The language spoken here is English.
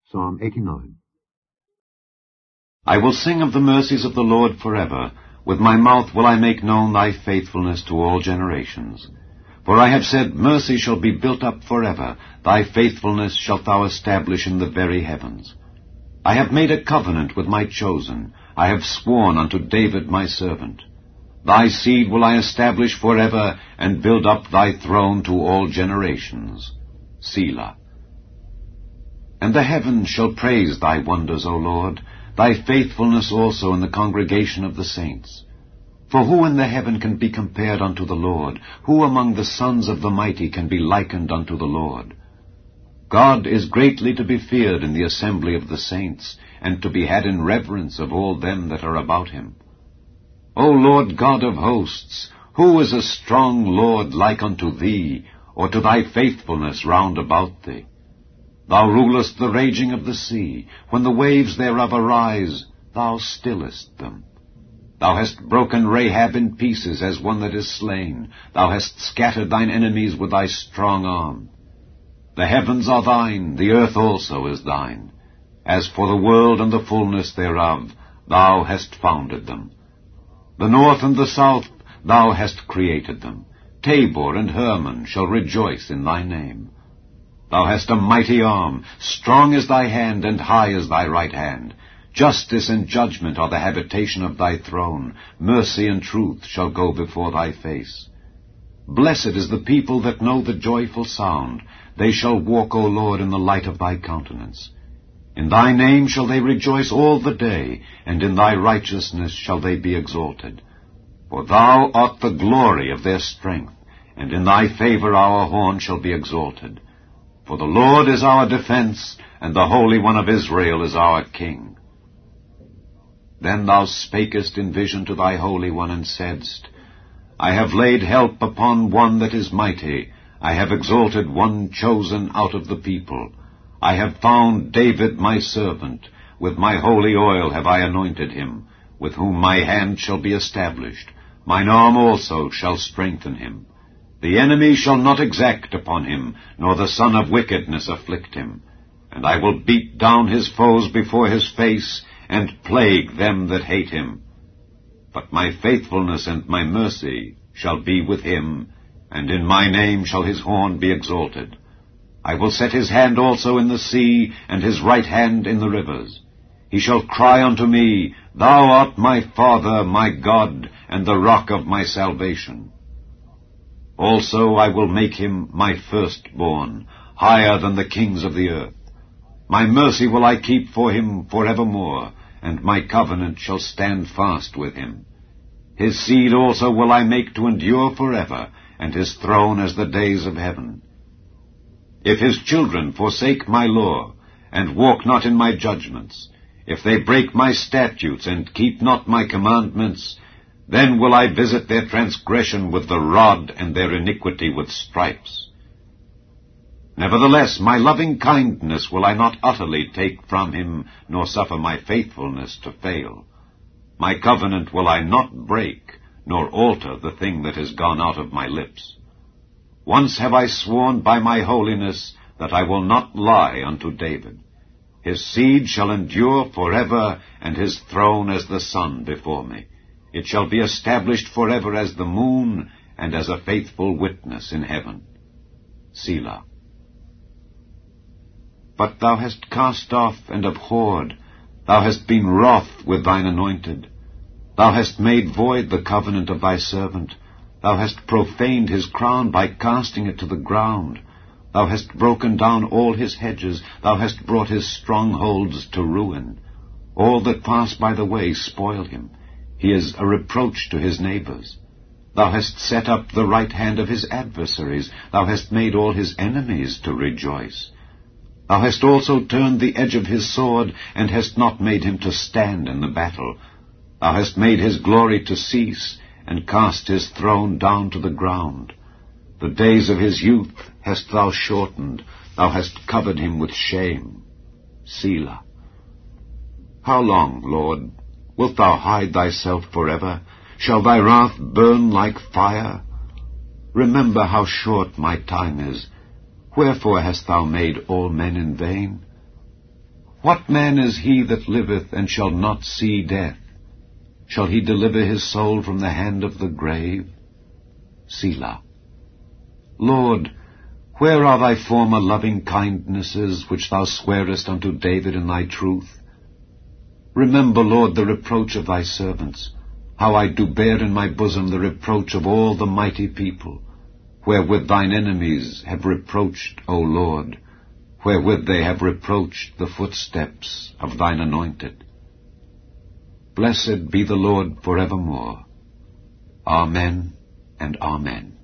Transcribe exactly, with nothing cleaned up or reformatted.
Psalm eighty-nine. I will sing of the mercies of the Lord forever. With my mouth will I make known thy faithfulness to all generations. For I have said, Mercy shall be built up forever. Thy faithfulness shalt thou establish in the very heavens. I have made a covenant with my chosen. I have sworn unto David my servant. Thy seed will I establish forever, and build up thy throne to all generations. Selah. And the heavens shall praise thy wonders, O Lord, thy faithfulness also in the congregation of the saints. For who in the heaven can be compared unto the Lord? Who among the sons of the mighty can be likened unto the Lord? God is greatly to be feared in the assembly of the saints, and to be had in reverence of all them that are about him. O Lord God of hosts, who is a strong Lord like unto thee, or to thy faithfulness round about thee? Thou rulest the raging of the sea. When the waves thereof arise, thou stillest them. Thou hast broken Rahab in pieces as one that is slain. Thou hast scattered thine enemies with thy strong arm. The heavens are thine, the earth also is thine. As for the world and the fullness thereof, thou hast founded them. The north and the south, thou hast created them. Tabor and Hermon shall rejoice in thy name. Thou hast a mighty arm, strong is thy hand, and high is thy right hand. Justice and judgment are the habitation of thy throne. Mercy and truth shall go before thy face. Blessed is the people that know the joyful sound. They shall walk, O Lord, in the light of thy countenance. In thy name shall they rejoice all the day, and in thy righteousness shall they be exalted. For thou art the glory of their strength, and in thy favor our horn shall be exalted. For the Lord is our defense, and the Holy One of Israel is our King. Then thou spakest in vision to thy Holy One, and saidst, I have laid help upon one that is mighty. I have exalted one chosen out of the people. I have found David my servant. With my holy oil have I anointed him, with whom my hand shall be established. Mine arm also shall strengthen him. The enemy shall not exact upon him, nor the son of wickedness afflict him. And I will beat down his foes before his face, and plague them that hate him. But my faithfulness and my mercy shall be with him, and in my name shall his horn be exalted. I will set his hand also in the sea, and his right hand in the rivers. He shall cry unto me, Thou art my Father, my God, and the rock of my salvation. Also I will make him my firstborn, higher than the kings of the earth. My mercy will I keep for him forevermore, and my covenant shall stand fast with him. His seed also will I make to endure forever, and his throne as the days of heaven. If his children forsake my law, and walk not in my judgments, if they break my statutes, and keep not my commandments, then will I visit their transgression with the rod, and their iniquity with stripes. Nevertheless, my loving kindness will I not utterly take from him, nor suffer my faithfulness to fail. My covenant will I not break, nor alter the thing that is gone out of my lips. Once have I sworn by my holiness that I will not lie unto David. His seed shall endure forever, and his throne as the sun before me. It shall be established forever as the moon, and as a faithful witness in heaven. Selah. But thou hast cast off and abhorred. Thou hast been wroth with thine anointed. Thou hast made void the covenant of thy servant. Thou hast profaned his crown by casting it to the ground. Thou hast broken down all his hedges. Thou hast brought his strongholds to ruin. All that pass by the way spoil him. He is a reproach to his neighbors. Thou hast set up the right hand of his adversaries. Thou hast made all his enemies to rejoice. Thou hast also turned the edge of his sword, and hast not made him to stand in the battle. Thou hast made his glory to cease, and cast his throne down to the ground. The days of his youth hast thou shortened. Thou hast covered him with shame. Selah. How long, Lord, wilt thou hide thyself forever? Shall thy wrath burn like fire? Remember how short my time is. Wherefore hast thou made all men in vain? What man is he that liveth, and shall not see death? Shall he deliver his soul from the hand of the grave? Selah. Lord, where are thy former loving kindnesses, which thou swearest unto David in thy truth? Remember, Lord, the reproach of thy servants, how I do bear in my bosom the reproach of all the mighty people, wherewith thine enemies have reproached, O Lord, wherewith they have reproached the footsteps of thine anointed. Blessed be the Lord for evermore. Amen and Amen.